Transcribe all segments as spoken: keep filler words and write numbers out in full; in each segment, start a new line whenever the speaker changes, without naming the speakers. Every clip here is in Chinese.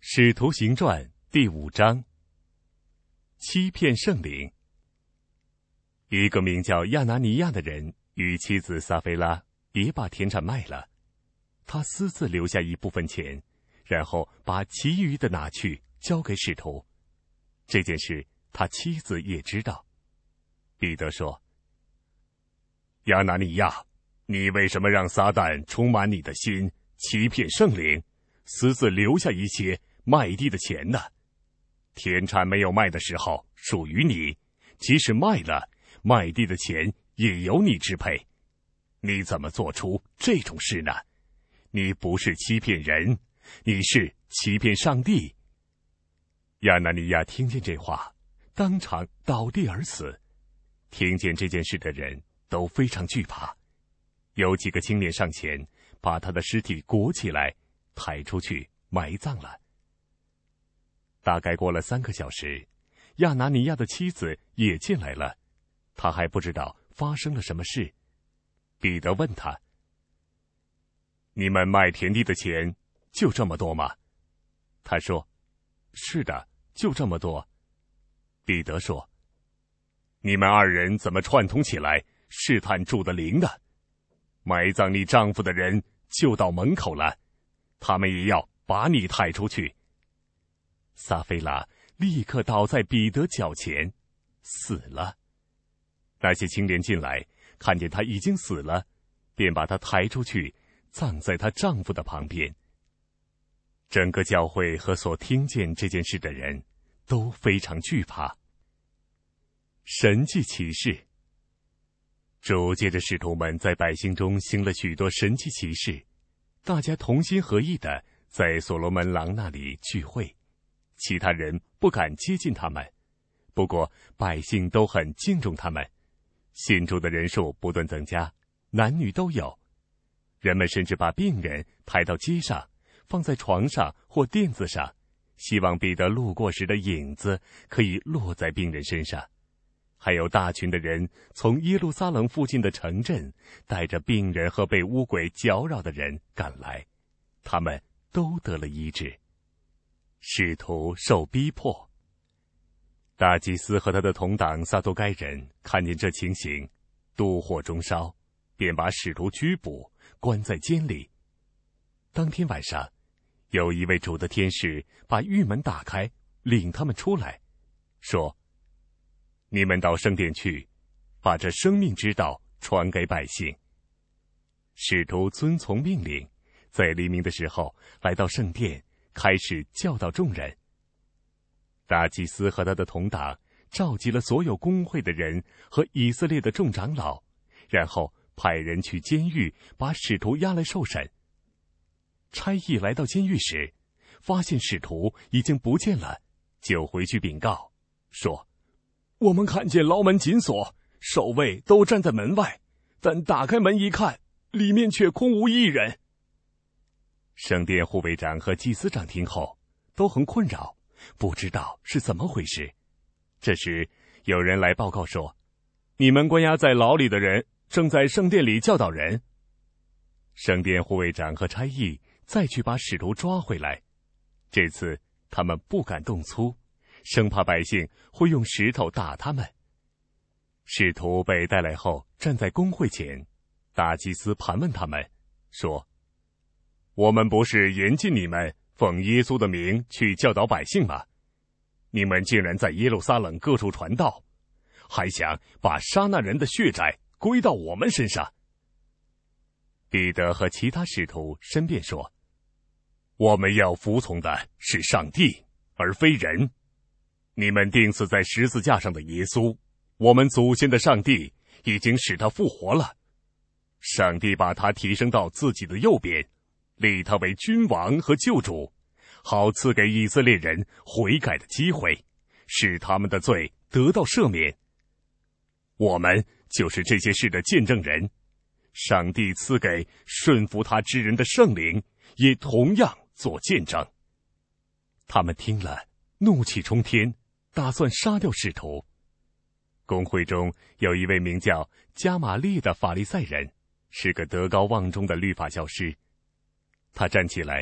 使徒行传第五章，欺骗圣灵。一个名叫亚拿尼亚的人与妻子撒菲拉也把田产卖了，他私自留下一部分钱，然后把其余的拿去交给使徒。这件事他妻子也知道。彼得说：亚拿尼亚，你为什么让撒旦充满你的心，欺骗圣灵，私自留下一些卖地的钱呢？田产没有卖的时候属于你，即使卖了，卖地的钱也由你支配。你怎么做出这种事呢？你不是欺骗人，你是欺骗上帝。亚拿尼亚听见这话，当场倒地而死。听见这件事的人都非常惧怕，有几个青年上前把他的尸体裹起来，抬出去埋葬了。大概过了三个小时，亚拿尼亚的妻子也进来了，他还不知道发生了什么事。彼得问他：你们卖田地的钱就这么多吗？他说：是的，就这么多。彼得说：你们二人怎么串通起来试探主的灵呢？埋葬你丈夫的人就到门口了，他们也要把你抬出去。撒菲拉立刻倒在彼得脚前，死了。那些青年进来，看见他已经死了，便把他抬出去，葬在她丈夫的旁边。整个教会和所听见这件事的人都非常惧怕。神迹奇事。主借着使徒们在百姓中行了许多神迹奇事，大家同心合意的在所罗门廊那里聚会，其他人不敢接近他们，不过百姓都很敬重他们，信主的人数不断增加，男女都有。人们甚至把病人抬到街上，放在床上或垫子上，希望彼得路过时的影子可以落在病人身上。还有大群的人从耶路撒冷附近的城镇带着病人和被污鬼搅扰的人赶来，他们都得了医治。使徒受逼迫。大祭司和他的同党撒都该人看见这情形，妒火中烧，便把使徒拘捕，关在监里。当天晚上，有一位主的天使把狱门打开，领他们出来，说：你们到圣殿去，把这生命之道传给百姓。使徒遵从命令，在黎明的时候来到圣殿，开始教导众人。大祭司和他的同党召集了所有公会的人和以色列的众长老，然后派人去监狱，把使徒押来受审。差役来到监狱时，发现使徒已经不见了，就回去禀告，说：我们看见牢门紧锁，守卫都站在门外，但打开门一看，里面却空无一人。圣殿护卫长和祭司长听后都很困扰，不知道是怎么回事。这时有人来报告说：你们关押在牢里的人正在圣殿里教导人。圣殿护卫长和差役再去把使徒抓回来，这次他们不敢动粗，生怕百姓会用石头打他们。使徒被带来后，站在公会前，大祭司盘问他们，说：我们不是严禁你们奉耶稣的名去教导百姓吗？你们竟然在耶路撒冷各处传道，还想把杀那人的血债归到我们身上。彼得和其他使徒申辩说：我们要服从的是上帝，而非人。你们钉死在十字架上的耶稣，我们祖先的上帝已经使他复活了。上帝把他提升到自己的右边，立他为君王和救主，好赐给以色列人悔改的机会，使他们的罪得到赦免。我们就是这些事的见证人。上帝赐给顺服他之人的圣灵，也同样做见证。他们听了，怒气冲天，打算杀掉使徒。公会中有一位名叫加玛列的法利赛人，是个德高望重的律法教师。他站起来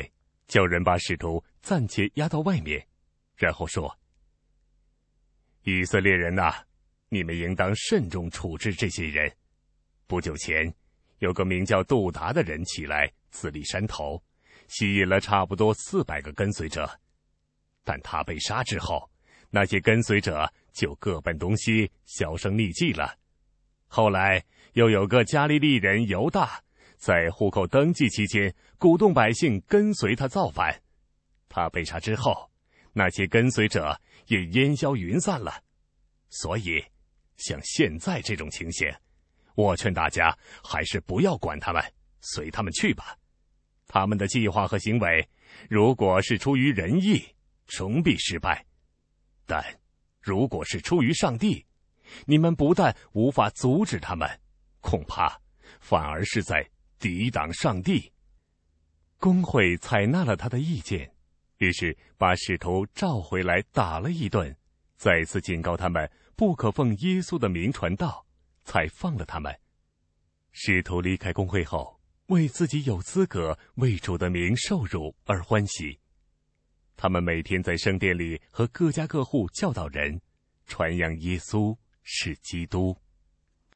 叫人把使徒暂且押到外面，然后说：以色列人呐、你们应当慎重处置这些人。不久前，有个名叫杜达的人起来自立山头，吸引了差不多四百个跟随者。但他被杀之后，那些跟随者就各奔东西，销声匿迹了。后来又有个加利利人犹大，在户口登记期间鼓动百姓跟随他造反。他被杀之后，那些跟随者也烟消云散了。所以像现在这种情形，我劝大家还是不要管他们，随他们去吧。他们的计划和行为，如果是出于仁义，终必失败；但如果是出于上帝，你们不但无法阻止他们，恐怕反而是在抵挡上帝。公会采纳了他的意见，于是把使徒召回来打了一顿，再次警告他们不可奉耶稣的名传道，才放了他们。使徒离开公会后，为自己有资格为主的名受辱而欢喜。他们每天在圣殿里和各家各户教导人，传扬耶稣是基督。